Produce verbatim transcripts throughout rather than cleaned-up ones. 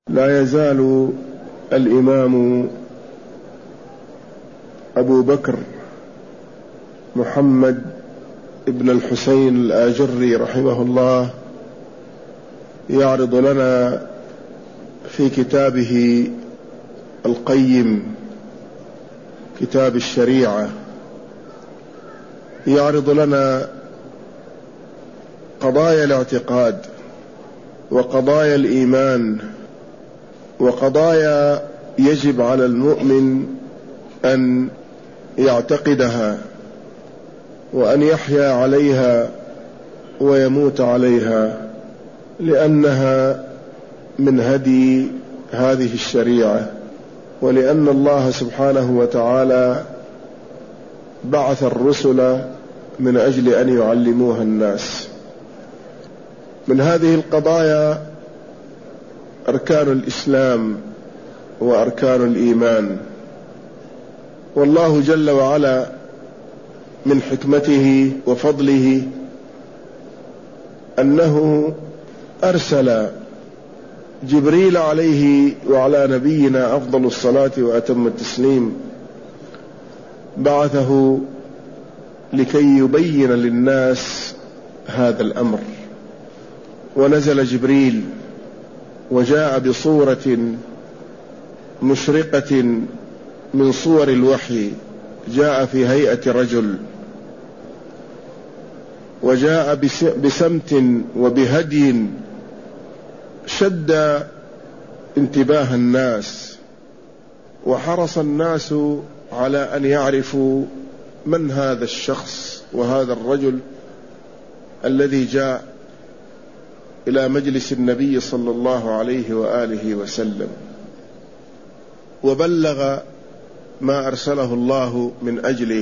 لا يزال الإمام أبو بكر محمد ابن الحسين الآجري رحمه الله يعرض لنا في كتابه القيم كتاب الشريعة، يعرض لنا قضايا الاعتقاد وقضايا الإيمان وقضايا يجب على المؤمن أن يعتقدها وأن يحيا عليها ويموت عليها، لأنها من هدي هذه الشريعة، ولأن الله سبحانه وتعالى بعث الرسل من أجل أن يعلموها الناس. من هذه القضايا أركان الإسلام وأركان الإيمان، والله جل وعلا من حكمته وفضله أنه أرسل جبريل عليه وعلى نبينا أفضل الصلاة وأتم التسليم، بعثه لكي يبين للناس هذا الأمر. ونزل جبريل وجاء بصورة مشرقة من صور الوحي، جاء في هيئة رجل، وجاء بسمت وبهدي شد انتباه الناس، وحرص الناس على أن يعرفوا من هذا الشخص وهذا الرجل الذي جاء إلى مجلس النبي صلى الله عليه وآله وسلم وبلغ ما أرسله الله من أجله،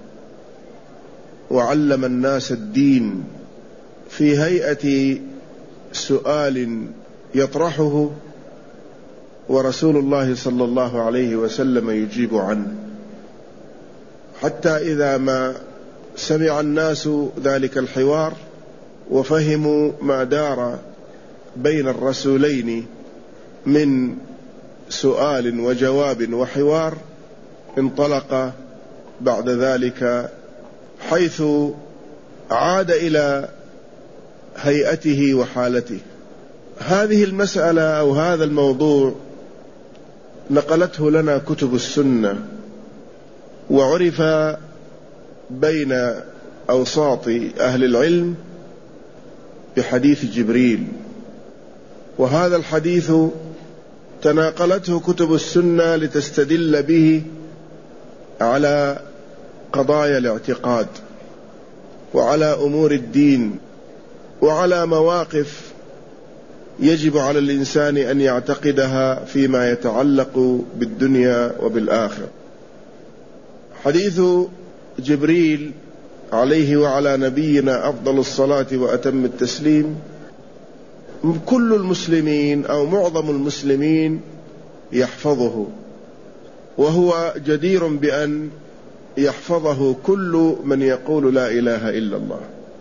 وعلم الناس الدين في هيئة سؤال يطرحه ورسول الله صلى الله عليه وسلم يجيب عنه، حتى إذا ما سمع الناس ذلك الحوار وفهموا ما دار بين الرسولين من سؤال وجواب وحوار، انطلق بعد ذلك حيث عاد إلى هيئته وحالته. هذه المسألة أو هذا الموضوع نقلته لنا كتب السنة، وعرف بين أوساط أهل العلم بحديث جبريل، وهذا الحديث تناقلته كتب السنة لتستدل به على قضايا الاعتقاد وعلى أمور الدين وعلى مواقف يجب على الإنسان أن يعتقدها فيما يتعلق بالدنيا وبالآخرة. حديث جبريل عليه وعلى نبينا أفضل الصلاة وأتم التسليم كل المسلمين أو معظم المسلمين يحفظه، وهو جدير بأن يحفظه كل من يقول لا إله إلا الله،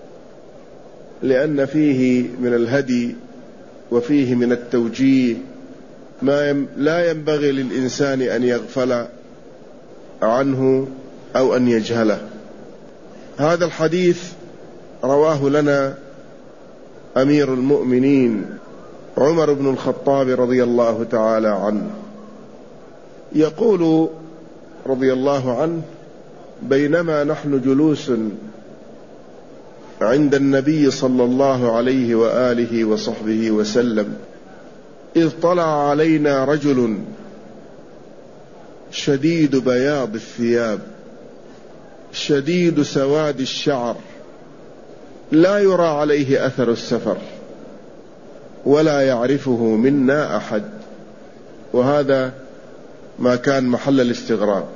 لأن فيه من الهدي وفيه من التوجيه ما لا ينبغي للإنسان أن يغفل عنه أو أن يجهله. هذا الحديث رواه لنا أمير المؤمنين عمر بن الخطاب رضي الله تعالى عنه، يقول رضي الله عنه: بينما نحن جلوس عند النبي صلى الله عليه وآله وصحبه وسلم إذ طلع علينا رجل شديد بياض الثياب شديد سواد الشعر، لا يرى عليه أثر السفر ولا يعرفه منا أحد. وهذا ما كان محل الاستغراب،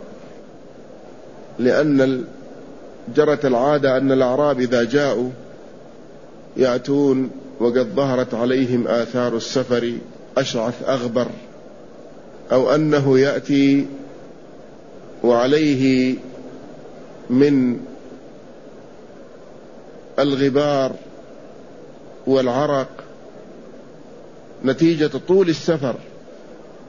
لأن جرت العادة أن الأعراب إذا جاءوا يأتون وقد ظهرت عليهم آثار السفر، أشعث أغبر، أو أنه يأتي وعليه من الغبار والعرق نتيجة طول السفر،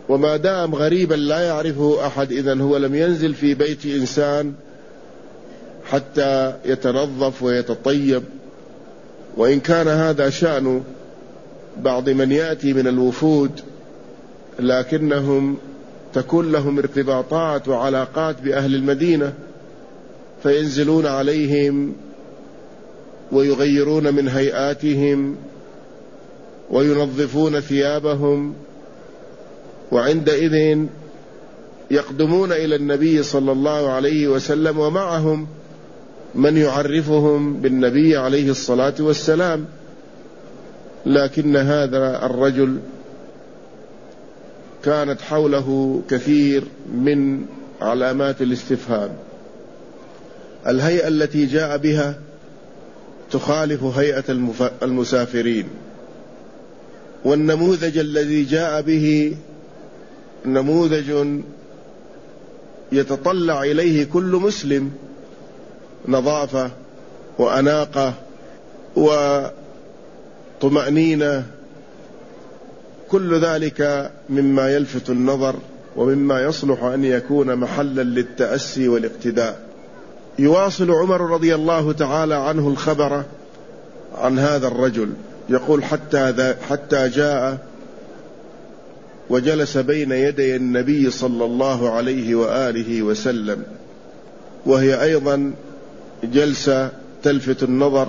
وما دام غريبا لا يعرفه أحد، إذن هو لم ينزل في بيت إنسان حتى يتنظف ويتطيب، وإن كان هذا شأن بعض من يأتي من الوفود، لكنهم تكون لهم ارتباطات وعلاقات بأهل المدينة، فينزلون عليهم ويغيرون من هيئاتهم وينظفون ثيابهم، وعندئذ يقدمون إلى النبي صلى الله عليه وسلم ومعهم من يعرفهم بالنبي عليه الصلاة والسلام. لكن هذا الرجل كانت حوله كثير من علامات الاستفهام. الهيئة التي جاء بها تخالف هيئة المسافرين، والنموذج الذي جاء به نموذج يتطلع إليه كل مسلم، نظافة وأناقة وطمأنينة، كل ذلك مما يلفت النظر ومما يصلح أن يكون محلا للتأسي والاقتداء. يواصل عمر رضي الله تعالى عنه الخبر عن هذا الرجل، يقول: حتى, حتى جاء وجلس بين يدي النبي صلى الله عليه وآله وسلم، وهي أيضا جلسة تلفت النظر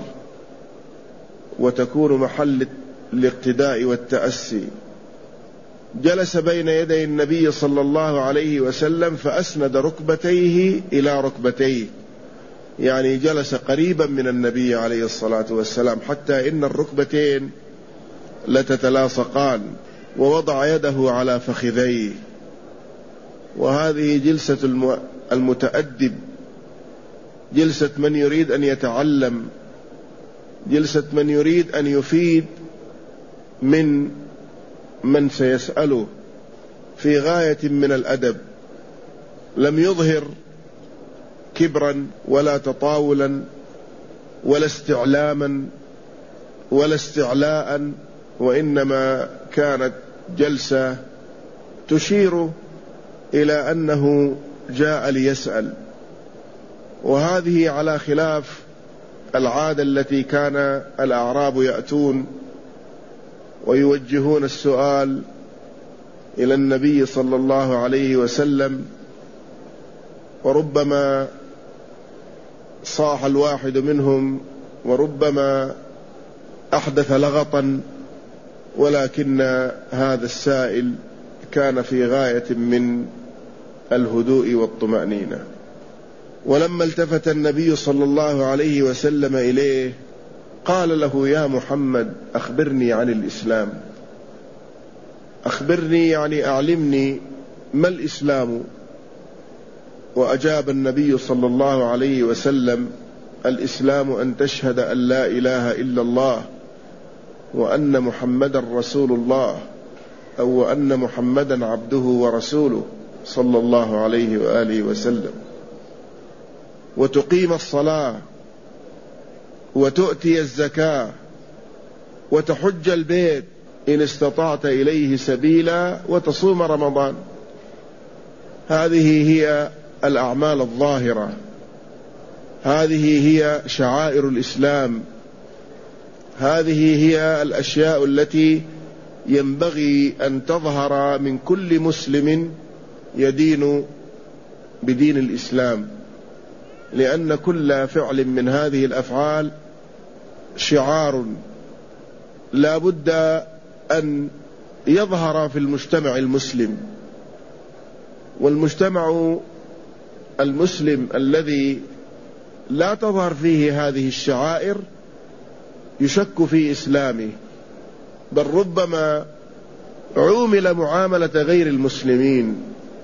وتكون محل الاقتداء والتأسي. جلس بين يدي النبي صلى الله عليه وسلم فأسند ركبتيه إلى ركبتيه، يعني جلس قريبا من النبي عليه الصلاة والسلام حتى إن الركبتين لتتلاصقان، ووضع يده على فخذيه. وهذه جلسة المتأدب، جلسة من يريد أن يتعلم، جلسة من يريد أن يفيد من من سيسأله، في غاية من الأدب. لم يظهر كبرا ولا تطاولا ولا استعلاما ولا استعلاء، وإنما كانت جلسة تشير إلى أنه جاء ليسأل. وهذه على خلاف العادة التي كان الأعراب يأتون ويوجهون السؤال إلى النبي صلى الله عليه وسلم، وربما صاح الواحد منهم وربما أحدث لغطا، ولكن هذا السائل كان في غاية من الهدوء والطمأنينة. ولما التفت النبي صلى الله عليه وسلم إليه قال له: يا محمد، أخبرني عن الإسلام. أخبرني يعني أعلمني ما الإسلام. وأجاب النبي صلى الله عليه وسلم: الإسلام أن تشهد أن لا إله إلا الله وأن محمدا رسول الله، أو أن محمدا عبده ورسوله صلى الله عليه وآله وسلم، وتقيم الصلاة وتؤتي الزكاة وتحج البيت إن استطعت إليه سبيلا وتصوم رمضان. هذه هي الأعمال الظاهرة، هذه هي شعائر الإسلام، هذه هي الأشياء التي ينبغي أن تظهر من كل مسلم يدين بدين الإسلام، لأن كل فعل من هذه الأفعال شعار لا بد أن يظهر في المجتمع المسلم. والمجتمع المسلم الذي لا تظهر فيه هذه الشعائر يشك في إسلامه، بل ربما عومل معاملة غير المسلمين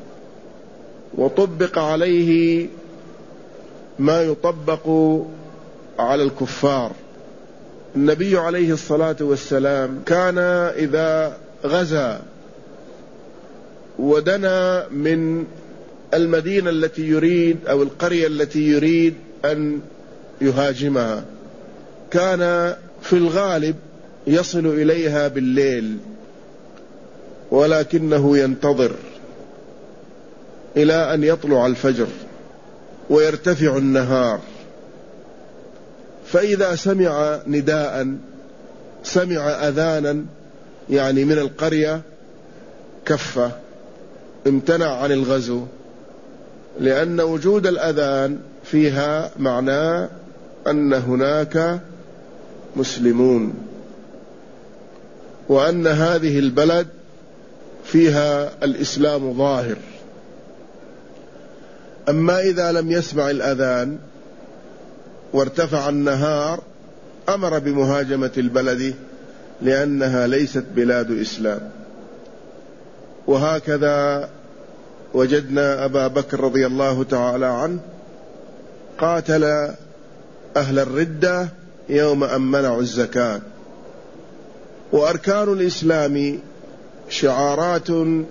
وطبق عليه ما يطبق على الكفار. النبي عليه الصلاة والسلام كان إذا غزا ودنا من المدينة التي يريد أو القرية التي يريد أن يهاجمها كان في الغالب يصل إليها بالليل، ولكنه ينتظر إلى أن يطلع الفجر ويرتفع النهار، فإذا سمع نداء، سمع أذانا يعني من القرية، كف، امتنع عن الغزو، لأن وجود الأذان فيها معناه أن هناك مسلمون، وأن هذه البلد فيها الإسلام ظاهر. أما إذا لم يسمع الأذان وارتفع النهار أمر بمهاجمة البلد، لأنها ليست بلاد إسلام. وهكذا وجدنا أبا بكر رضي الله تعالى عنه قاتل أهل الردة يوم أن منعوا الزكاة. وأركان الإسلام شعارات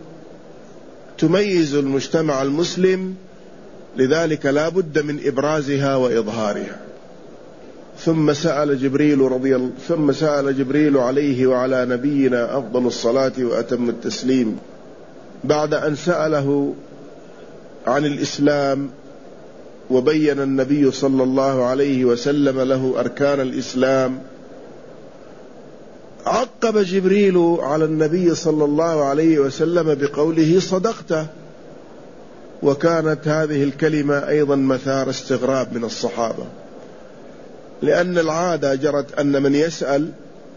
تميز المجتمع المسلم، لذلك لا بد من إبرازها وإظهارها. ثم سأل جبريل رضي الله ثم سأل جبريل عليه وعلى نبينا أفضل الصلاة وأتم التسليم، بعد أن سأله عن الإسلام وبين النبي صلى الله عليه وسلم له أركان الإسلام، عقب جبريل على النبي صلى الله عليه وسلم بقوله: صدقت. وكانت هذه الكلمة أيضا مثار استغراب من الصحابة، لأن العادة جرت أن من يسأل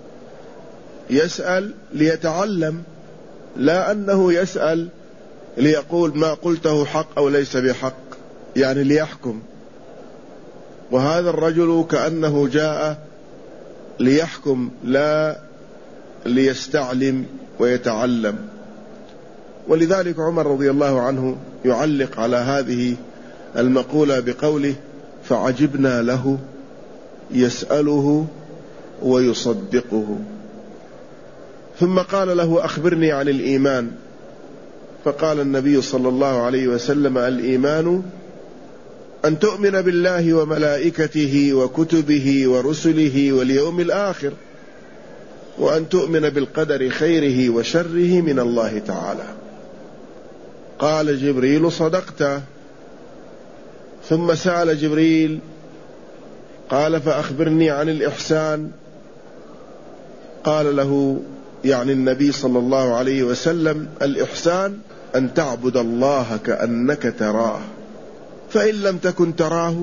يسأل ليتعلم، لا أنه يسأل ليقول ما قلته حق أو ليس بحق، يعني ليحكم. وهذا الرجل كأنه جاء ليحكم لا ليستعلم ويتعلم. ولذلك عمر رضي الله عنه يعلق على هذه المقولة بقوله: فعجبنا له يسأله ويصدقه. ثم قال له: أخبرني عن الإيمان. فقال النبي صلى الله عليه وسلم: الإيمان أن تؤمن بالله وملائكته وكتبه ورسله واليوم الآخر، وأن تؤمن بالقدر خيره وشره من الله تعالى. قال جبريل: صدقت. ثم سأل جبريل قال: فأخبرني عن الإحسان. قال له يعني النبي صلى الله عليه وسلم: الإحسان أن تعبد الله كأنك تراه، فإن لم تكن تراه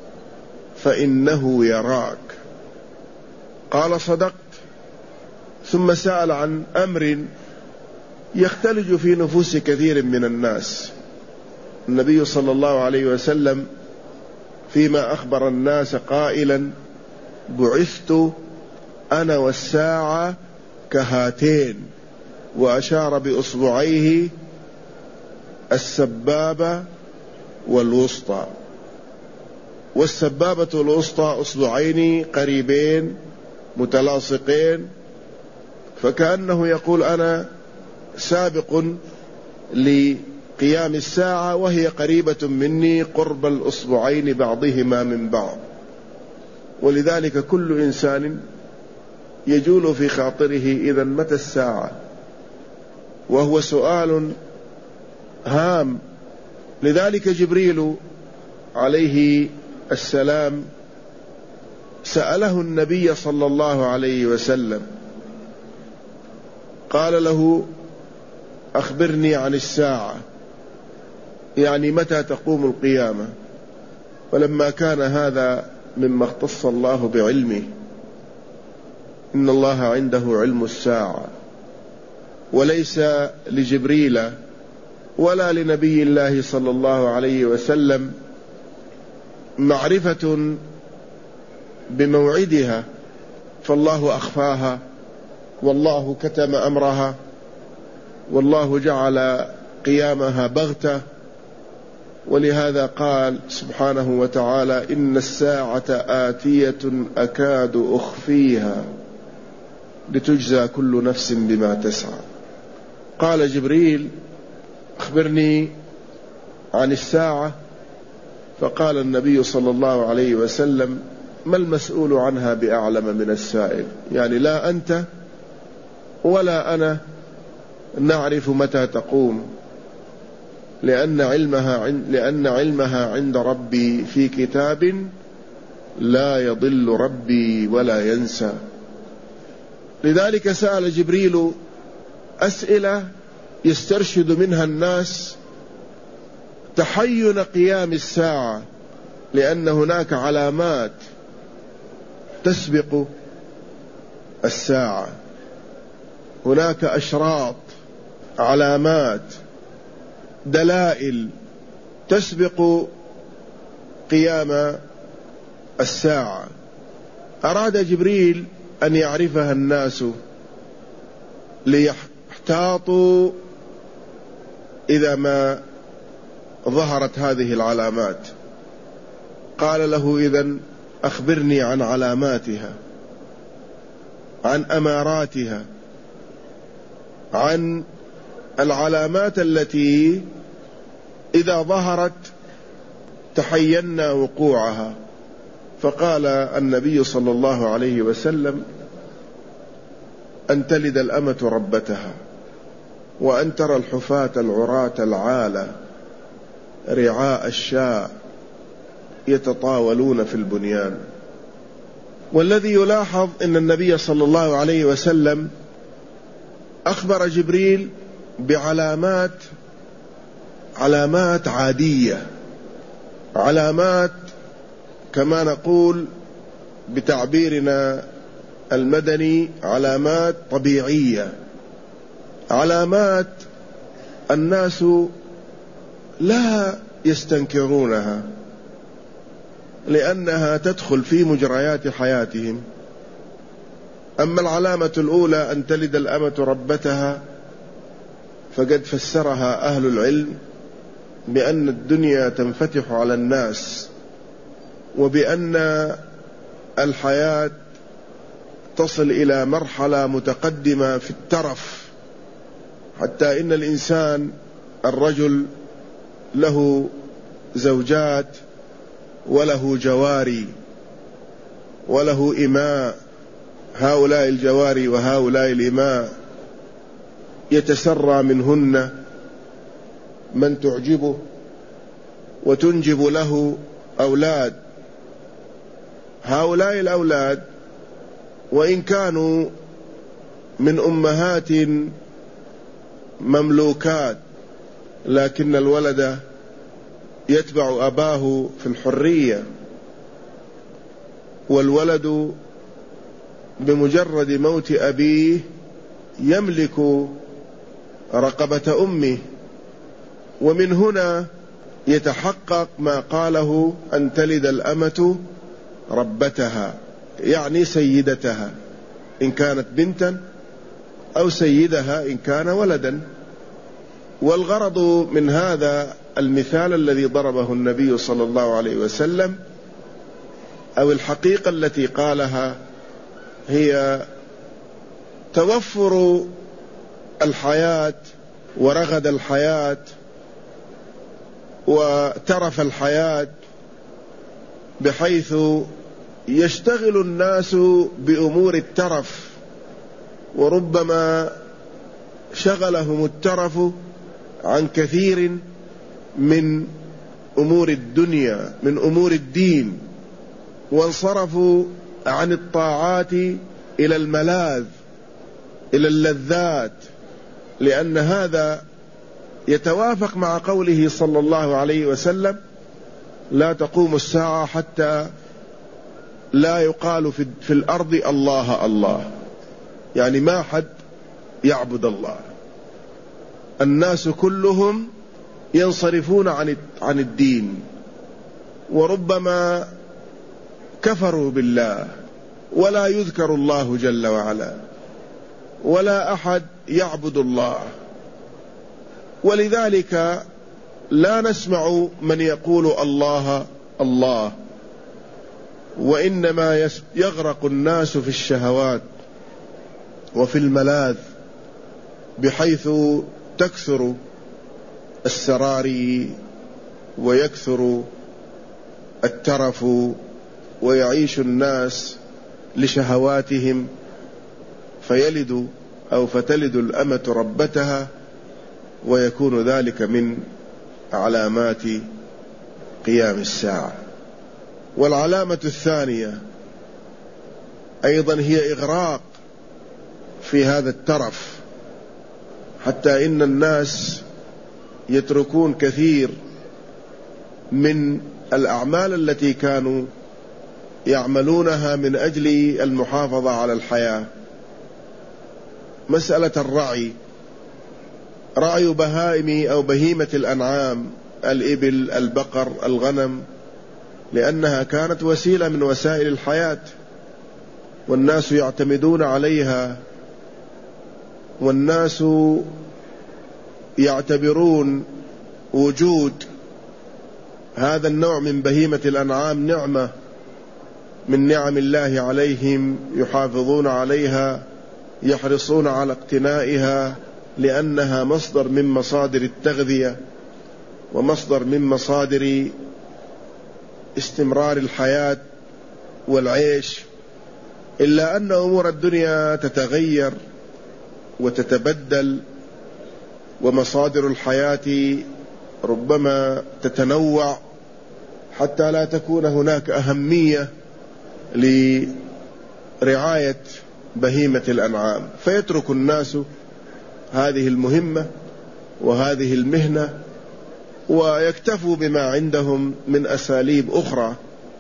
فإنه يراك. قال: صدقت. ثم سأل عن أمر يختلج في نفوس كثير من الناس. النبي صلى الله عليه وسلم فيما أخبر الناس قائلا: بعثت أنا والساعة كهاتين، وأشار بأصبعيه السبابة والوسطى. والسبابة والوسطى أصبعين قريبين متلاصقين، فكأنه يقول: أنا سابق لقيام الساعة وهي قريبة مني قرب الأصبعين بعضهما من بعض. ولذلك كل إنسان يجول في خاطره: إذا متى الساعة؟ وهو سؤال هام. لذلك جبريل عليه السلام سأله النبي صلى الله عليه وسلم، قال له: أخبرني عن الساعة، يعني متى تقوم القيامة. ولما كان هذا مما اختص الله بعلمه، إن الله عنده علم الساعة، وليس لجبريل ولا لنبي الله صلى الله عليه وسلم معرفة بموعدها، فالله أخفاها، والله كتم أمرها، والله جعل قيامها بغتة. ولهذا قال سبحانه وتعالى: إن الساعة آتية أكاد أخفيها لتجزى كل نفس بما تسعى. قال جبريل: أخبرني عن الساعة. فقال النبي صلى الله عليه وسلم: ما المسؤول عنها بأعلم من السائل، يعني لا أنت ولا أنا نعرف متى تقوم، لأن علمها عند لأن علمها عند ربي في كتاب لا يضل ربي ولا ينسى. لذلك سأل جبريل أسئلة يسترشد منها الناس تحين قيام الساعة، لأن هناك علامات تسبق الساعة، هناك أشراط، علامات، دلائل تسبق قيام الساعة. أراد جبريل أن يعرفها الناس ليحتاطوا إذا ما ظهرت هذه العلامات. قال له: إذن أخبرني عن علاماتها، عن أماراتها، عن العلامات التي إذا ظهرت تحينا وقوعها. فقال النبي صلى الله عليه وسلم: أن تلد الأمة ربتها، وأن ترى الحفاة العراة العالة رعاء الشاء يتطاولون في البنيان. والذي يلاحظ أن النبي صلى الله عليه وسلم أخبر جبريل بعلامات علامات عادية، علامات كما نقول بتعبيرنا المدني علامات طبيعية، علامات الناس لا يستنكرونها لأنها تدخل في مجريات حياتهم. أما العلامة الأولى أن تلد الأمة ربتها فقد فسرها أهل العلم بأن الدنيا تنفتح على الناس، وبأن الحياة تصل إلى مرحلة متقدمة في الترف، حتى إن الإنسان الرجل له زوجات وله جواري وله إماء، هؤلاء الجواري وهؤلاء الإماء يتسرى منهن من تعجبه وتنجب له أولاد. هؤلاء الأولاد وإن كانوا من أمهات مملوكات، لكن الولد يتبع أباه في الحرية، والولد بمجرد موت أبيه يملك رقبة أمه. ومن هنا يتحقق ما قاله أن تلد الأمة ربتها، يعني سيدتها إن كانت بنتا، أو سيدها إن كان ولدا. والغرض من هذا المثال الذي ضربه النبي صلى الله عليه وسلم، أو الحقيقة التي قالها، هي توفر الحياة ورغد الحياة وترف الحياة، بحيث يشتغل الناس بأمور الترف، وربما شغلهم الترف عن كثير من أمور الدنيا، من أمور الدين، وانصرفوا عن الطاعات إلى الملاذ، إلى اللذات، لأن هذا يتوافق مع قوله صلى الله عليه وسلم: لا تقوم الساعة حتى لا يقال في الأرض الله الله، يعني ما حد يعبد الله، الناس كلهم ينصرفون عن عن الدين، وربما كفروا بالله، ولا يذكر الله جل وعلا، ولا أحد يعبد الله. ولذلك لا نسمع من يقول الله الله، وإنما يغرق الناس في الشهوات وفي الملاذ، بحيث تكثر السراري ويكثر الترف، ويعيش الناس لشهواتهم، فيلد أو فتلد الأمة ربتها، ويكون ذلك من علامات قيام الساعة. والعلامة الثانية أيضا هي إغراق في هذا الترف، حتى إن الناس يتركون كثير من الأعمال التي كانوا يعملونها من أجل المحافظة على الحياة. مسألة الرعي، رعي بهائم أو بهيمة الأنعام، الإبل، البقر، الغنم، لأنها كانت وسيلة من وسائل الحياة، والناس يعتمدون عليها، والناس يعتبرون وجود هذا النوع من بهيمة الأنعام نعمة من نعم الله عليهم، يحافظون عليها، يحرصون على اقتنائها، لأنها مصدر من مصادر التغذية ومصدر من مصادر استمرار الحياة والعيش. إلا أن أمور الدنيا تتغير وتتبدل، ومصادر الحياة ربما تتنوع، حتى لا تكون هناك أهمية لرعاية بهيمة الأنعام، فيترك الناس هذه المهمة وهذه المهنة ويكتفوا بما عندهم من أساليب أخرى.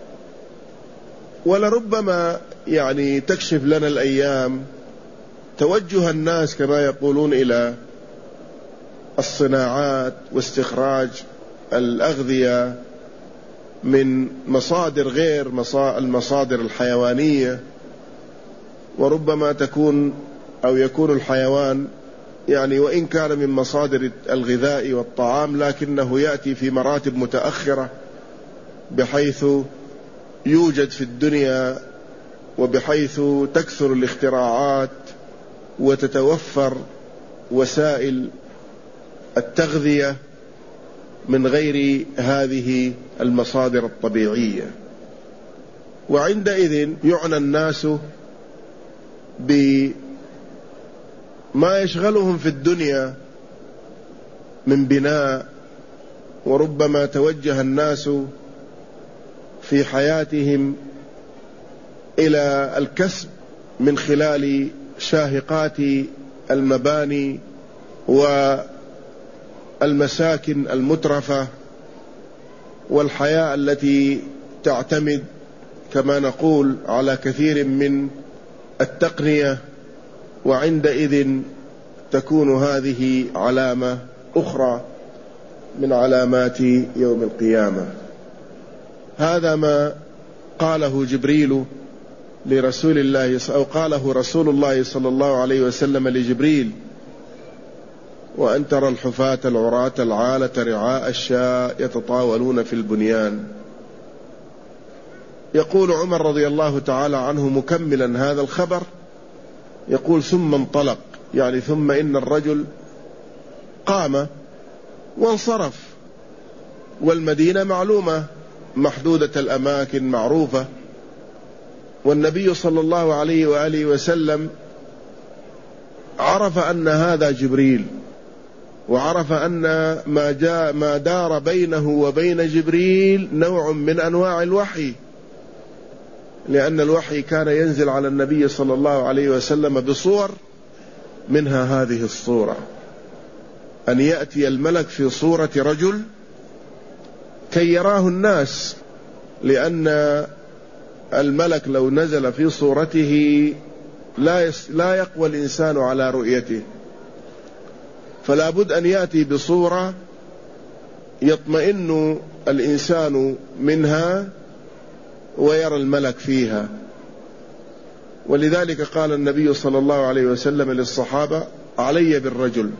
ولربما يعني تكشف لنا الأيام توجه الناس كما يقولون إلى الصناعات واستخراج الأغذية من مصادر غير المصادر الحيوانية، وربما تكون أو يكون الحيوان يعني وإن كان من مصادر الغذاء والطعام، لكنه يأتي في مراتب متأخرة، بحيث يوجد في الدنيا وبحيث تكثر الاختراعات وتتوفر وسائل التغذية من غير هذه المصادر الطبيعية. وعندئذ يعنى الناس بما يشغلهم في الدنيا من بناء، وربما توجه الناس في حياتهم إلى الكسب من خلال شاهقات المباني والمساكن المترفة، والحياة التي تعتمد كما نقول على كثير من التقنية. وعندئذ تكون هذه علامة أخرى من علامات يوم القيامة. هذا ما قاله جبريل لرسول الله، أو قاله رسول الله صلى الله عليه وسلم لجبريل: وأن ترى الحفاة العراة العالة رعاء الشاء يتطاولون في البنيان. يقول عمر رضي الله تعالى عنه مكملا هذا الخبر، يقول: ثم انطلق، يعني ثم إن الرجل قام وانصرف، والمدينة معلومة محدودة الأماكن معروفة، والنبي صلى الله عليه وآله وسلم عرف أن هذا جبريل، وعرف أن ما جاء ما دار بينه وبين جبريل نوع من أنواع الوحي، لأن الوحي كان ينزل على النبي صلى الله عليه وسلم بصور، منها هذه الصورة، أن يأتي الملك في صورة رجل كي يراه الناس، لأن الملك لو نزل في صورته لا يس لا يقوى الإنسان على رؤيته، فلا بد أن يأتي بصورة يطمئن الإنسان منها ويرى الملك فيها. ولذلك قال النبي صلى الله عليه وسلم للصحابة: علي بالرجل،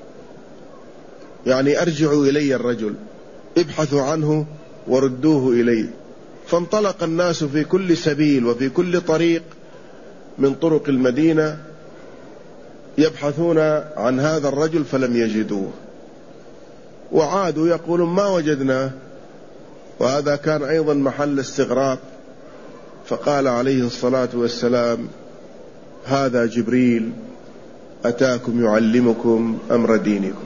يعني أرجعوا إلي الرجل، ابحثوا عنه وردوه إلي. فانطلق الناس في كل سبيل وفي كل طريق من طرق المدينة يبحثون عن هذا الرجل فلم يجدوه، وعادوا يقولون: ما وجدناه. وهذا كان أيضا محل استغراب. فقال عليه الصلاة والسلام: هذا جبريل أتاكم يعلمكم أمر دينكم.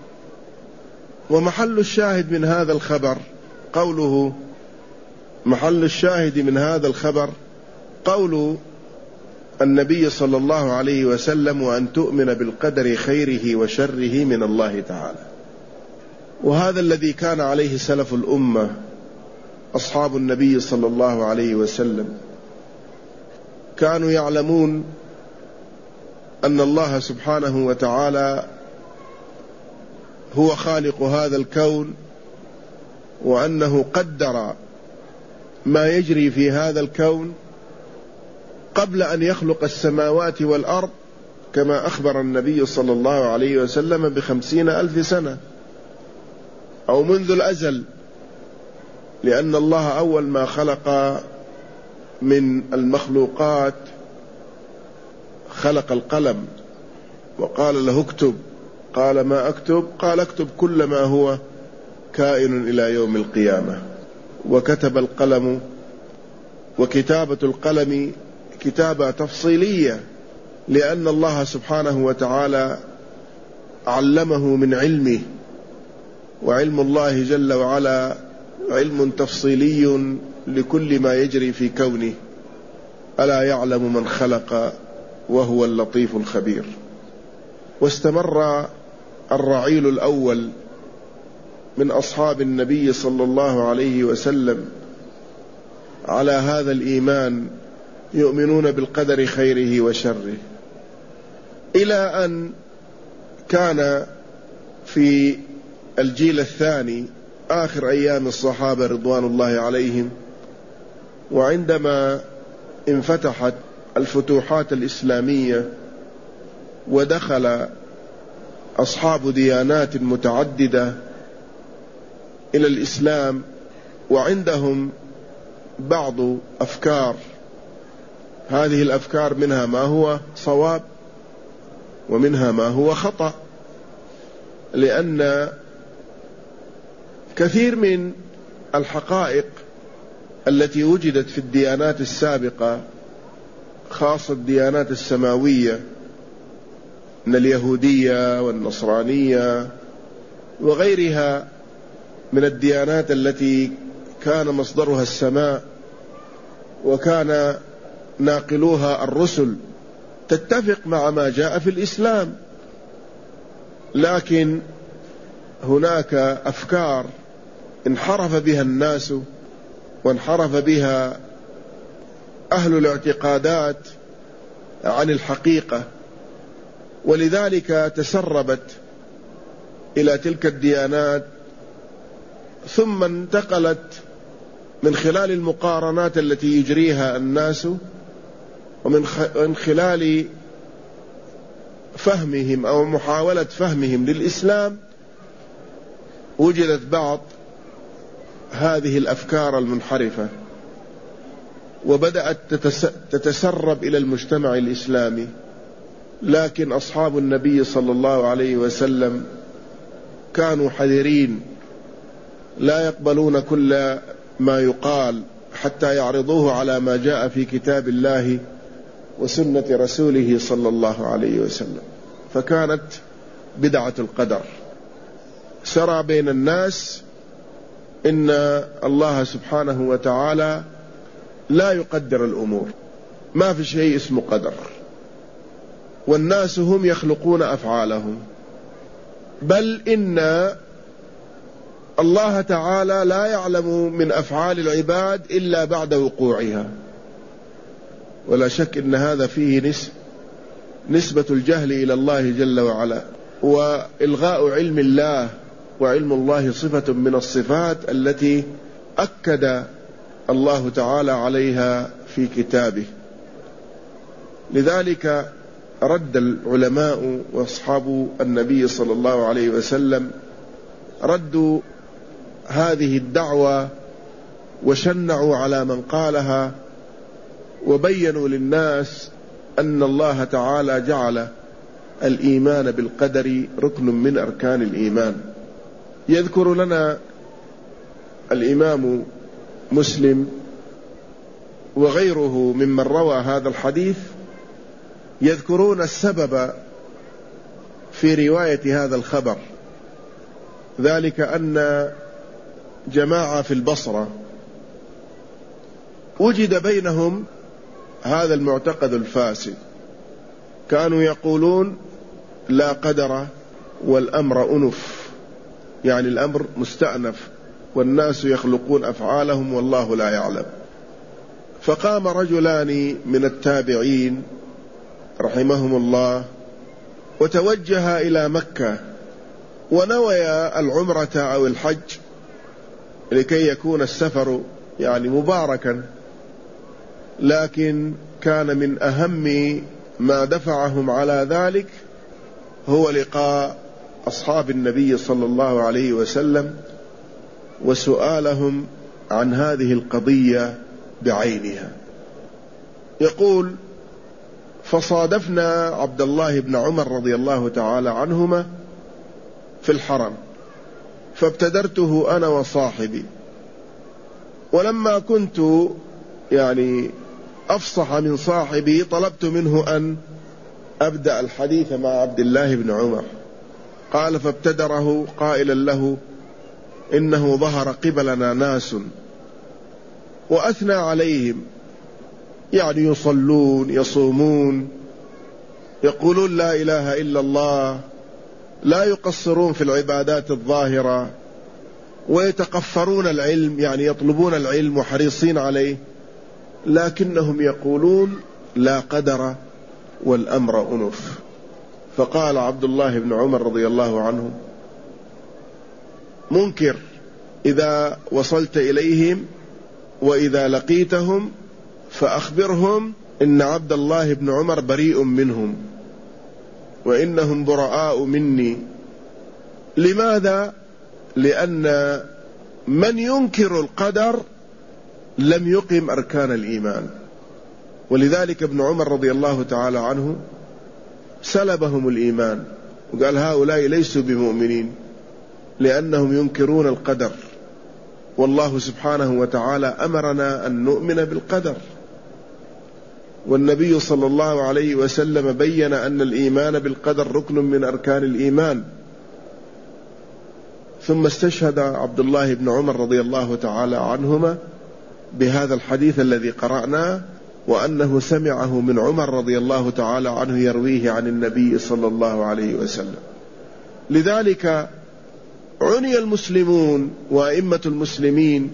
ومحل الشاهد من هذا الخبر قوله محل الشاهد من هذا الخبر قول النبي صلى الله عليه وسلم: وأن تؤمن بالقدر خيره وشره من الله تعالى. وهذا الذي كان عليه سلف الأمة أصحاب النبي صلى الله عليه وسلم، كانوا يعلمون أن الله سبحانه وتعالى هو خالق هذا الكون، وأنه قدر ما يجري في هذا الكون قبل أن يخلق السماوات والأرض، كما أخبر النبي صلى الله عليه وسلم بخمسين ألف سنة أو منذ الأزل، لأن الله أول ما خلق من المخلوقات خلق القلم وقال له اكتب، قال ما أكتب؟ قال اكتب كل ما هو كائن إلى يوم القيامة. وكتب القلم، وكتابة القلم كتابة تفصيلية، لأن الله سبحانه وتعالى علمه من علمه، وعلم الله جل وعلا علم تفصيلي لكل ما يجري في كونه. ألا يعلم من خلق وهو اللطيف الخبير. واستمر الرعيل الأول من أصحاب النبي صلى الله عليه وسلم على هذا الإيمان، يؤمنون بالقدر خيره وشره، إلى أن كان في الجيل الثاني آخر أيام الصحابة رضوان الله عليهم، وعندما انفتحت الفتوحات الإسلامية ودخل أصحاب ديانات متعددة إلى الإسلام، وعندهم بعض أفكار، هذه الأفكار منها ما هو صواب ومنها ما هو خطأ، لأن كثير من الحقائق التي وجدت في الديانات السابقة، خاصة الديانات السماوية من اليهودية والنصرانية وغيرها من الديانات التي كان مصدرها السماء وكان ناقلوها الرسل، تتفق مع ما جاء في الإسلام، لكن هناك أفكار انحرف بها الناس وانحرف بها أهل الاعتقادات عن الحقيقة، ولذلك تسربت إلى تلك الديانات، ثم انتقلت من خلال المقارنات التي يجريها الناس ومن خلال فهمهم أو محاولة فهمهم للإسلام، وجدت بعض هذه الأفكار المنحرفة وبدأت تتسرب إلى المجتمع الإسلامي. لكن أصحاب النبي صلى الله عليه وسلم كانوا حذرين، لا يقبلون كل ما يقال حتى يعرضوه على ما جاء في كتاب الله وسنة رسوله صلى الله عليه وسلم. فكانت بدعة القدر سرى بين الناس إن الله سبحانه وتعالى لا يقدر الأمور، ما في شيء اسمه قدر، والناس هم يخلقون أفعالهم، بل إن الله تعالى لا يعلم من أفعال العباد إلا بعد وقوعها. ولا شك إن هذا فيه نسبة الجهل إلى الله جل وعلا، وإلغاء علم الله، وعلم الله صفة من الصفات التي أكد الله تعالى عليها في كتابه. لذلك رد العلماء وأصحاب النبي صلى الله عليه وسلم ردوا هذه الدعوة وشنعوا على من قالها، وبينوا للناس أن الله تعالى جعل الإيمان بالقدر ركن من أركان الإيمان. يذكر لنا الإمام مسلم وغيره ممن روى هذا الحديث، يذكرون السبب في رواية هذا الخبر، ذلك أن جماعة في البصرة وجد بينهم هذا المعتقد الفاسد، كانوا يقولون لا قدر والأمر أنف، يعني الأمر مستأنف والناس يخلقون أفعالهم والله لا يعلم. فقام رجلان من التابعين رحمهم الله وتوجها إلى مكة ونويا العمرة أو الحج لكي يكون السفر يعني مباركا، لكن كان من أهم ما دفعهم على ذلك هو لقاء أصحاب النبي صلى الله عليه وسلم وسؤالهم عن هذه القضية بعينها. يقول: فصادفنا عبد الله بن عمر رضي الله تعالى عنهما في الحرم، فابتدرته أنا وصاحبي، ولما كنت يعني أفصح من صاحبي طلبت منه أن أبدأ الحديث مع عبد الله بن عمر. قال: فابتدره قائلا له: إنه ظهر قبلنا ناس وأثنى عليهم، يعني يصلون يصومون يقولون لا إله إلا الله، لا يقصرون في العبادات الظاهرة، ويتقفرون العلم، يعني يطلبون العلم وحريصين عليه، لكنهم يقولون لا قدر والأمر أنف. فقال عبد الله بن عمر رضي الله عنه: منكر إذا وصلت إليهم وإذا لقيتهم فأخبرهم إن عبد الله بن عمر بريء منهم وإنهم براء مني. لماذا؟ لأن من ينكر القدر لم يقم أركان الإيمان، ولذلك ابن عمر رضي الله تعالى عنه سلبهم الإيمان وقال: هؤلاء ليسوا بمؤمنين لأنهم ينكرون القدر، والله سبحانه وتعالى أمرنا أن نؤمن بالقدر، والنبي صلى الله عليه وسلم بين أن الإيمان بالقدر ركن من أركان الإيمان. ثم استشهد عبد الله بن عمر رضي الله تعالى عنهما بهذا الحديث الذي قرأناه، وأنه سمعه من عمر رضي الله تعالى عنه يرويه عن النبي صلى الله عليه وسلم. لذلك عني المسلمون وأئمة المسلمين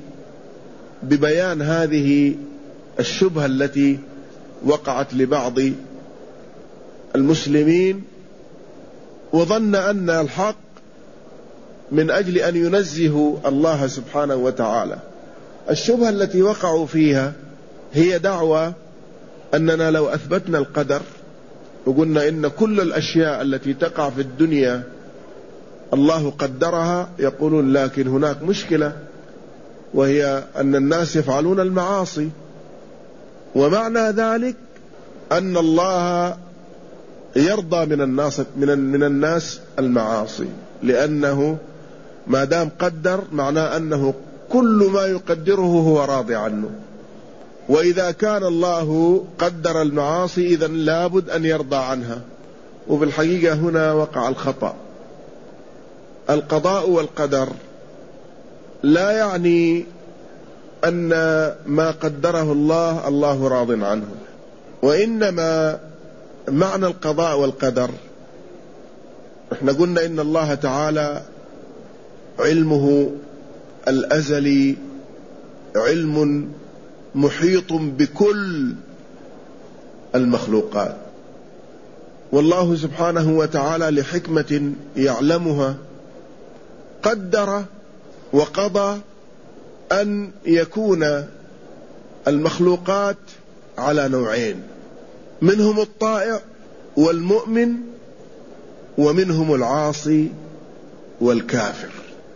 ببيان هذه الشبهة التي وقعت لبعض المسلمين، وظن أن الحق من أجل أن ينزهوا الله سبحانه وتعالى. الشبهة التي وقعوا فيها هي دعوة أننا لو أثبتنا القدر وقلنا إن كل الأشياء التي تقع في الدنيا الله قدرها، يقولون لكن هناك مشكلة، وهي أن الناس يفعلون المعاصي، ومعنى ذلك أن الله يرضى من الناس من من الناس المعاصي، لأنه ما دام قدر معناه أنه كل ما يقدره هو راضي عنه، وإذا كان الله قدر المعاصي إذن لابد أن يرضى عنها. وبالحقيقة هنا وقع الخطأ. القضاء والقدر لا يعني أن ما قدره الله الله راض عنه، وإنما معنى القضاء والقدر، احنا قلنا إن الله تعالى علمه الأزلي علم محيط بكل المخلوقات، والله سبحانه وتعالى لحكمة يعلمها قدر وقضى أن يكون المخلوقات على نوعين، منهم الطائع والمؤمن، ومنهم العاصي والكافر.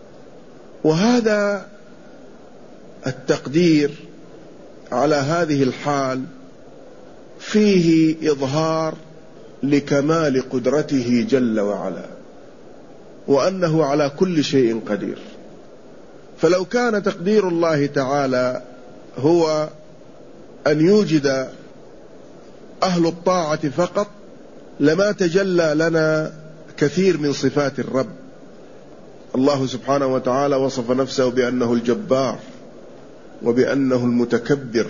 وهذا التقدير على هذه الحال فيه إظهار لكمال قدرته جل وعلا، وأنه على كل شيء قدير. فلو كان تقدير الله تعالى هو أن يوجد أهل الطاعة فقط لما تجلى لنا كثير من صفات الرب. الله سبحانه وتعالى وصف نفسه بأنه الجبار، وبأنه المتكبر،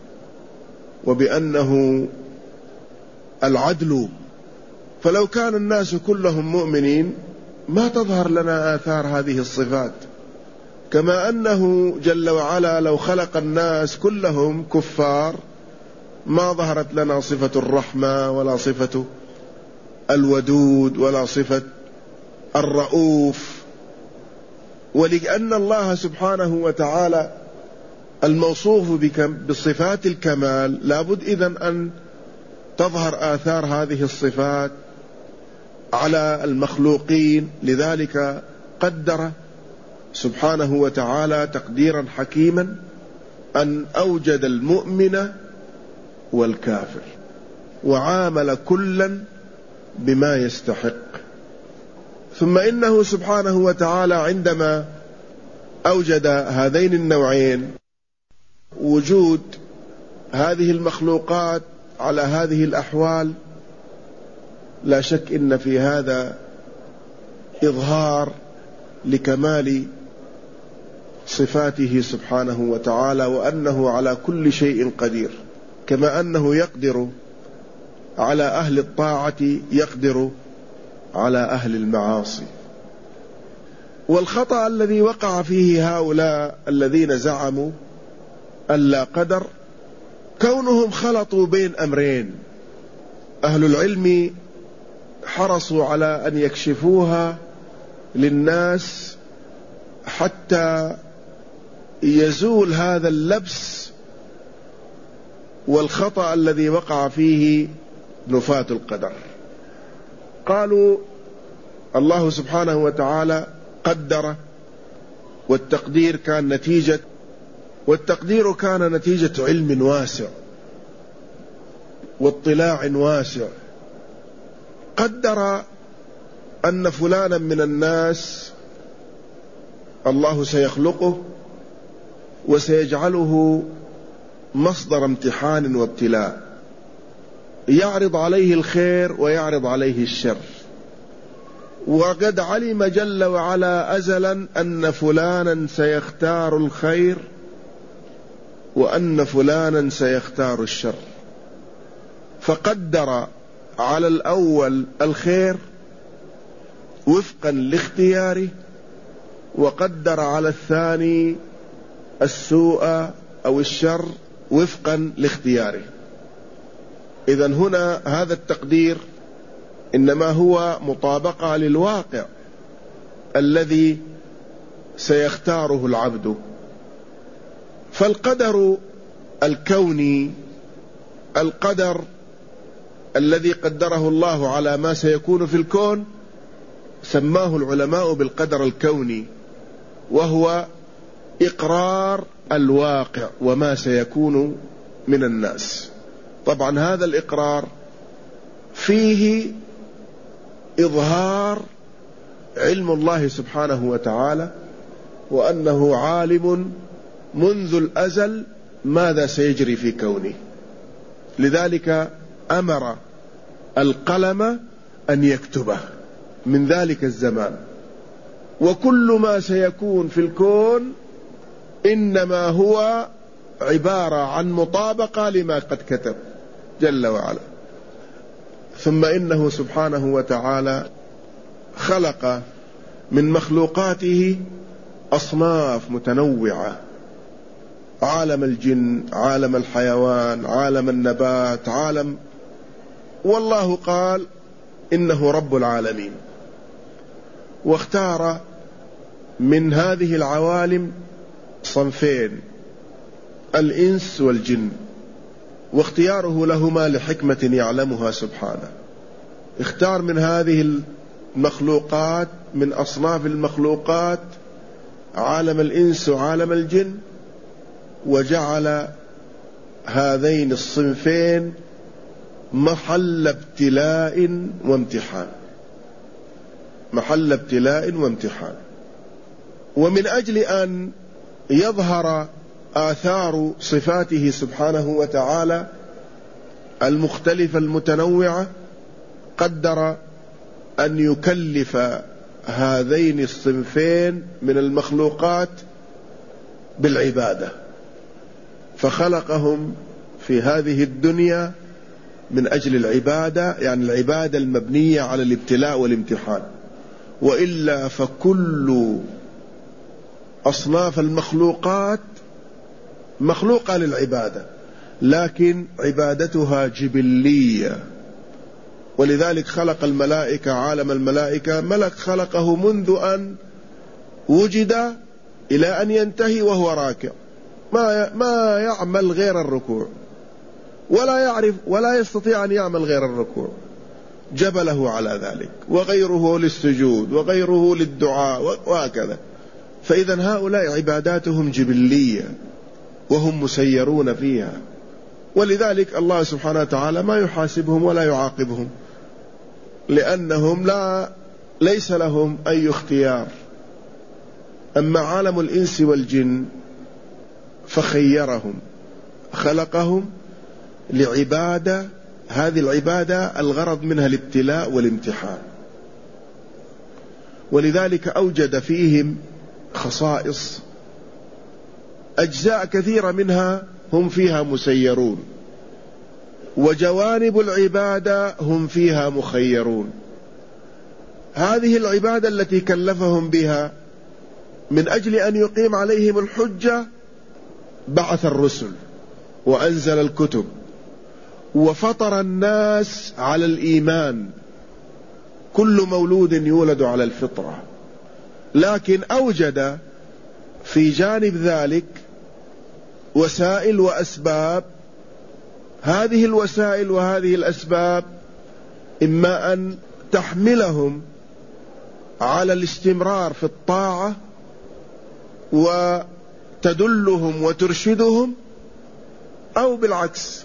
وبأنه العدل. فلو كان الناس كلهم مؤمنين ما تظهر لنا آثار هذه الصفات، كما أنه جل وعلا لو خلق الناس كلهم كفار ما ظهرت لنا صفة الرحمة، ولا صفة الودود، ولا صفة الرؤوف. ولأن الله سبحانه وتعالى الموصوف بصفات الكمال لابد إذن أن تظهر آثار هذه الصفات على المخلوقين. لذلك قدر سبحانه وتعالى تقديرا حكيما أن أوجد المؤمن والكافر، وعامل كلا بما يستحق. ثم إنه سبحانه وتعالى عندما أوجد هذين النوعين، وجود هذه المخلوقات على هذه الأحوال، لا شك إن في هذا إظهار لكمال صفاته سبحانه وتعالى، وأنه على كل شيء قدير، كما أنه يقدر على أهل الطاعة يقدر على أهل المعاصي. والخطأ الذي وقع فيه هؤلاء الذين زعموا ألا قدر كونهم خلطوا بين أمرين. أهل العلم حرصوا على أن يكشفوها للناس حتى يزول هذا اللبس والخطأ الذي وقع فيه نفاة القدر. قالوا الله سبحانه وتعالى قدر، والتقدير كان نتيجة والتقدير كان نتيجة علم واسع واطلاع واسع. قدر أن فلانا من الناس الله سيخلقه وسيجعله مصدر امتحان وابتلاء، يعرض عليه الخير ويعرض عليه الشر. وقد علم جل وعلا أزلا أن فلانا سيختار الخير وأن فلانا سيختار الشر، فقدر على الأول الخير وفقا لاختياره، وقدر على الثاني السوء أو الشر وفقا لاختياره. إذن هنا هذا التقدير إنما هو مطابقة للواقع الذي سيختاره العبد. فالقدر الكوني، القدر الذي قدره الله على ما سيكون في الكون، سماه العلماء بالقدر الكوني، وهو إقرار الواقع وما سيكون من الناس. طبعا هذا الإقرار فيه إظهار علم الله سبحانه وتعالى، وأنه عالم منذ الأزل ماذا سيجري في كونه. لذلك أمر القلم أن يكتبه من ذلك الزمان، وكل ما سيكون في الكون إنما هو عبارة عن مطابقة لما قد كتب جل وعلا. ثم إنه سبحانه وتعالى خلق من مخلوقاته أصناف متنوعة، عالم الجن، عالم الحيوان، عالم النبات، عالم، والله قال إنه رب العالمين. واختار من هذه العوالم صنفين، الإنس والجن، واختياره لهما لحكمة يعلمها سبحانه. اختار من هذه المخلوقات، من أصناف المخلوقات، عالم الإنس وعالم الجن، وجعل هذين الصنفين محل ابتلاء وامتحان، محل ابتلاء وامتحان. ومن أجل أن يظهر آثار صفاته سبحانه وتعالى المختلفة المتنوعة، قدر أن يكلف هذين الصنفين من المخلوقات بالعبادة، فخلقهم في هذه الدنيا من أجل العبادة، يعني العبادة المبنية على الابتلاء والامتحان. وإلا فكل أصناف المخلوقات مخلوقة للعبادة، لكن عبادتها جبلية. ولذلك خلق الملائكة، عالم الملائكة ملك خلقه منذ أن وجد إلى أن ينتهي وهو راكع، ما ما يعمل غير الركوع، ولا يعرف ولا يستطيع أن يعمل غير الركوع، جبله على ذلك، وغيره للسجود وغيره للدعاء وهكذا. فإذا هؤلاء عباداتهم جبلية وهم مسيرون فيها، ولذلك الله سبحانه وتعالى ما يحاسبهم ولا يعاقبهم، لأنهم لا ليس لهم أي اختيار. أما عالم الإنس والجن فخيرهم، خلقهم لعبادة، هذه العبادة الغرض منها الابتلاء والامتحان، ولذلك أوجد فيهم خصائص أجزاء كثيرة منها هم فيها مسيرون، وجوانب العبادة هم فيها مخيرون. هذه العبادة التي كلفهم بها من أجل أن يقيم عليهم الحجة بعث الرسل وأنزل الكتب وفطر الناس على الإيمان، كل مولود يولد على الفطرة، لكن أوجد في جانب ذلك وسائل وأسباب. هذه الوسائل وهذه الأسباب إما أن تحملهم على الاستمرار في الطاعة وتدلهم وترشدهم، أو بالعكس.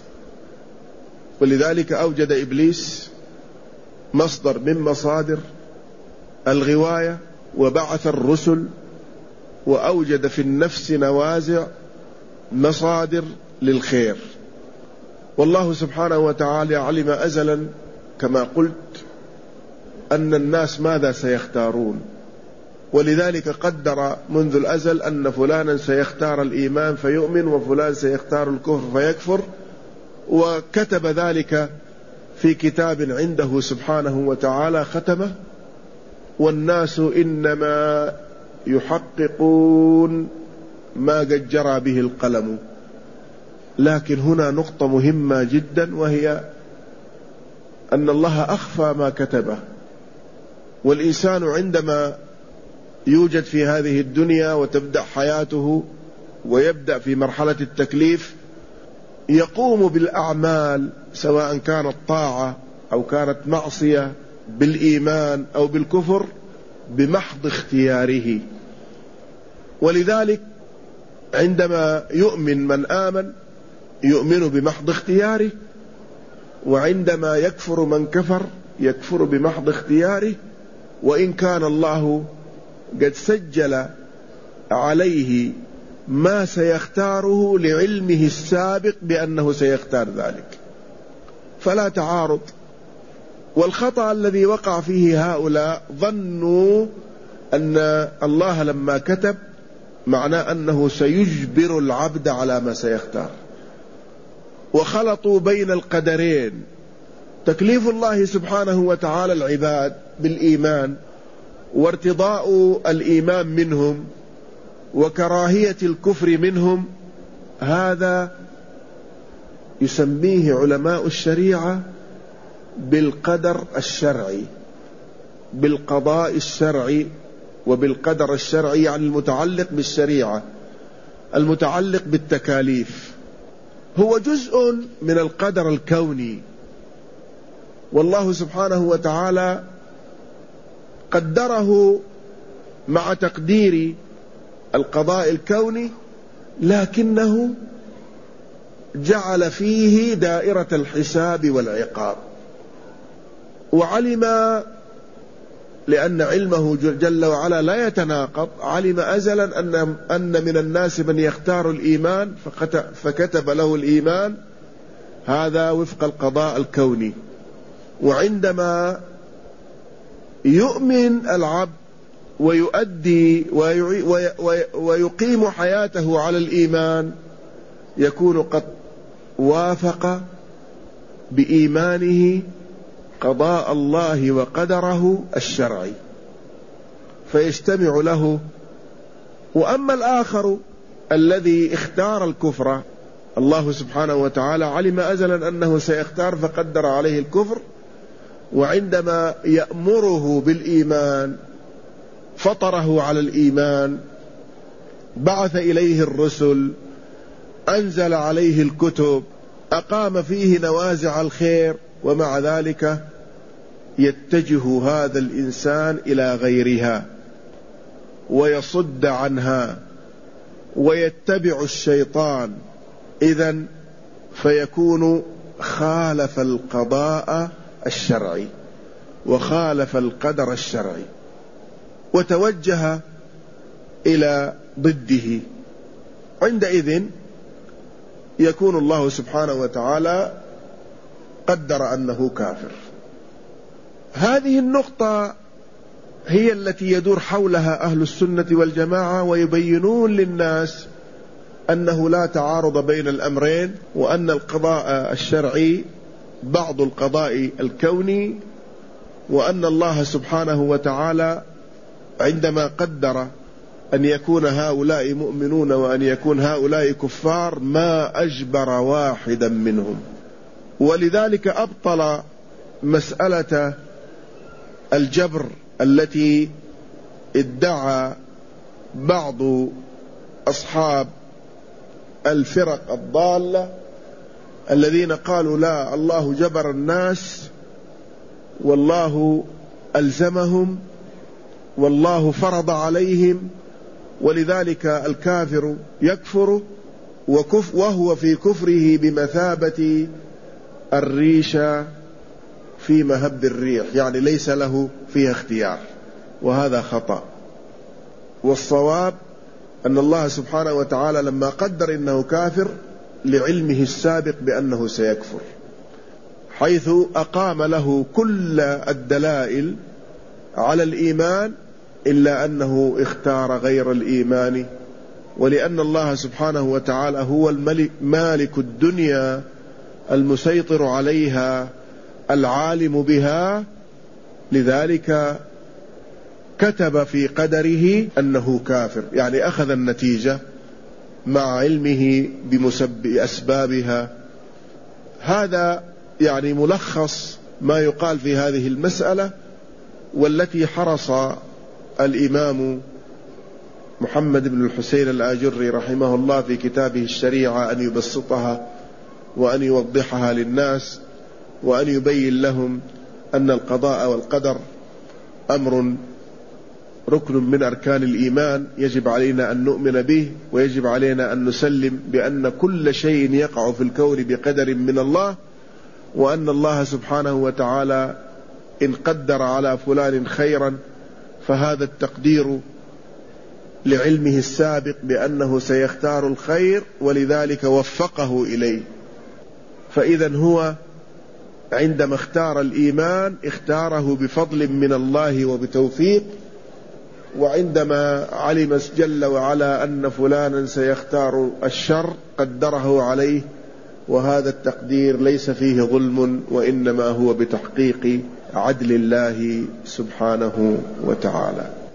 ولذلك أوجد إبليس مصدر من مصادر الغواية، وبعث الرسل، وأوجد في النفس نوازع مصادر للخير. والله سبحانه وتعالى علم أزلا كما قلت أن الناس ماذا سيختارون، ولذلك قدر منذ الأزل أن فلانا سيختار الإيمان فيؤمن، وفلان سيختار الكفر فيكفر، وكتب ذلك في كتاب عنده سبحانه وتعالى ختمه: والناس إنما يحققون ما قد جرى به القلم. لكن هنا نقطة مهمة جدا، وهي أن الله أخفى ما كتبه. والإنسان عندما يوجد في هذه الدنيا وتبدأ حياته ويبدأ في مرحلة التكليف، يقوم بالأعمال سواء كانت طاعة أو كانت معصية، بالإيمان أو بالكفر، بمحض اختياره. ولذلك عندما يؤمن من آمن يؤمن بمحض اختياره، وعندما يكفر من كفر يكفر بمحض اختياره، وإن كان الله قد سجل عليه ما سيختاره لعلمه السابق بأنه سيختار ذلك، فلا تعارض. والخطأ الذي وقع فيه هؤلاء ظنوا أن الله لما كتب معناه أنه سيجبر العبد على ما سيختار، وخلطوا بين القدرين: تكليف الله سبحانه وتعالى العباد بالإيمان وارتضاء الإيمان منهم وكراهية الكفر منهم. هذا يسميه علماء الشريعة بالقدر الشرعي، بالقضاء الشرعي وبالقدر الشرعي، يعني المتعلق بالشريعة، المتعلق بالتكاليف، هو جزء من القدر الكوني. والله سبحانه وتعالى قدره مع تقدير القضاء الكوني، لكنه جعل فيه دائرة الحساب والعقاب. وعلم، لأن علمه جل وعلا لا يتناقض، علم أزلا أن أن من الناس من يختار الإيمان فكتب له الإيمان، هذا وفق القضاء الكوني. وعندما يؤمن العبد ويؤدي ويقيم حياته على الإيمان يكون قد وافق بإيمانه قضاء الله وقدره الشرعي فيجتمع له. وأما الآخر الذي اختار الكفر، الله سبحانه وتعالى علم أزلا أنه سيختار فقدر عليه الكفر، وعندما يأمره بالإيمان فطره على الإيمان، بعث إليه الرسل، أنزل عليه الكتب، أقام فيه نوازع الخير، ومع ذلك يتجه هذا الإنسان إلى غيرها ويصد عنها ويتبع الشيطان، إذن فيكون خالف القضاء الشرعي وخالف القدر الشرعي وتوجه إلى ضده. عندئذ يكون الله سبحانه وتعالى قدر أنه كافر. هذه النقطة هي التي يدور حولها أهل السنة والجماعة، ويبينون للناس أنه لا تعارض بين الأمرين، وأن القضاء الشرعي بعض القضاء الكوني، وأن الله سبحانه وتعالى عندما قدر أن يكون هؤلاء مؤمنون وأن يكون هؤلاء كفار ما أجبر واحدا منهم. ولذلك أبطل مسألة الجبر التي ادعى بعض أصحاب الفرق الضالة الذين قالوا لا، الله جبر الناس والله ألزمهم والله فرض عليهم، ولذلك الكافر يكفر وكف وهو في كفره بمثابة الريشة في مهب الريح، يعني ليس له فيها اختيار، وهذا خطأ. والصواب أن الله سبحانه وتعالى لما قدر إنه كافر لعلمه السابق بأنه سيكفر، حيث أقام له كل الدلائل على الإيمان إلا أنه اختار غير الإيمان. ولأن الله سبحانه وتعالى هو الملك مالك الدنيا المسيطر عليها العالم بها، لذلك كتب في قدره أنه كافر، يعني أخذ النتيجة مع علمه بأسبابها. هذا يعني ملخص ما يقال في هذه المسألة، والتي حرص الإمام محمد بن الحسين الآجري رحمه الله في كتابه الشريعة أن يبسطها وأن يوضحها للناس، وأن يبين لهم أن القضاء والقدر أمر ركن من أركان الإيمان، يجب علينا أن نؤمن به، ويجب علينا أن نسلم بأن كل شيء يقع في الكون بقدر من الله، وأن الله سبحانه وتعالى إن قدر على فلان خيرا فهذا التقدير لعلمه السابق بأنه سيختار الخير، ولذلك وفقه إليه. فإذا هو عندما اختار الإيمان اختاره بفضل من الله وبتوفيق، وعندما علم جل وعلا أن فلانا سيختار الشر قدره عليه، وهذا التقدير ليس فيه ظلم، وإنما هو بتحقيق عدل الله سبحانه وتعالى.